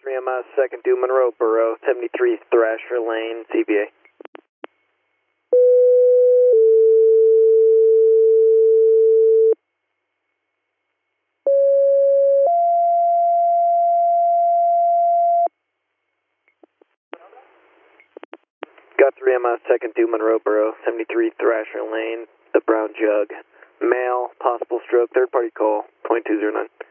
3MS, 2nd to Monroe Borough, 73 Thrasher Lane, CBA. Got 3MS, 2nd to Monroe Borough, 73 Thrasher Lane, the Brown Jug. Male, possible stroke, third party call, .209.